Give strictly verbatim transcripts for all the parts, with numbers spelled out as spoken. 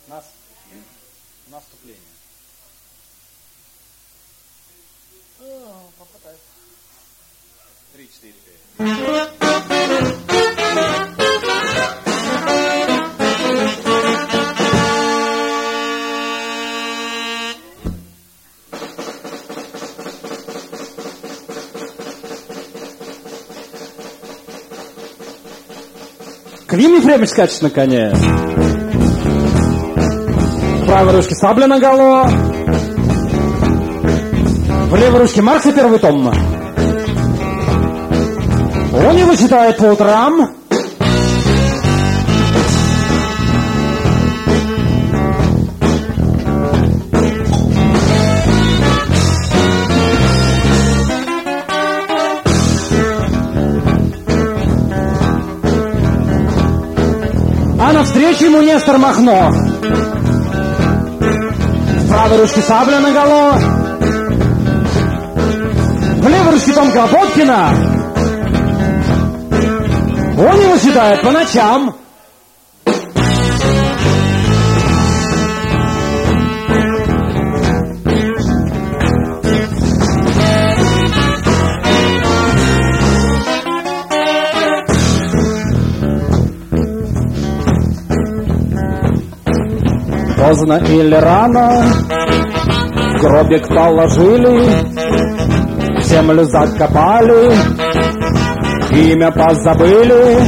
Нас... Наступление. Попытаюсь. Три, четыре, пять. Клим Ефремович скачет на коне. В правой ручке сабля наголо. В левой ручке Маркса первый том. Он его читает по утрам. А навстречу ему Нестор Махно. В правой ручке сабля наголо. В левой ручке том Кропоткина. Он его читает по ночам. Поздно или рано в гробик положили, в землю закопали, имя позабыли.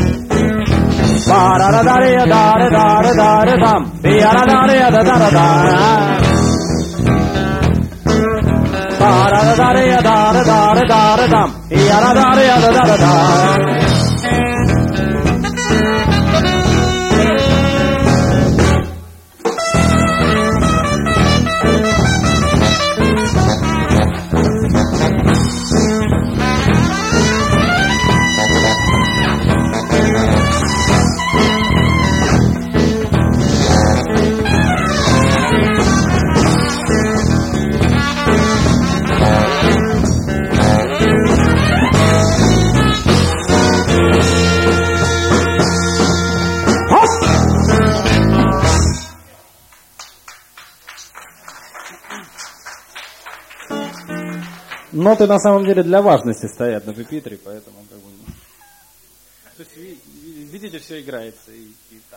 Па-ра-ра-да-ре-да-ре-да-ре-да-ре-дам, пи-ра-да-ре-да-да-да-да. Па-ра-ра-да-ре-да-ре-да-ре-да-ре-дам, пи-ра-да-ре-да-да-да-да. Ноты на самом деле для важности стоят на пюпитре, поэтому как бы... То есть, видите, все играется. И, и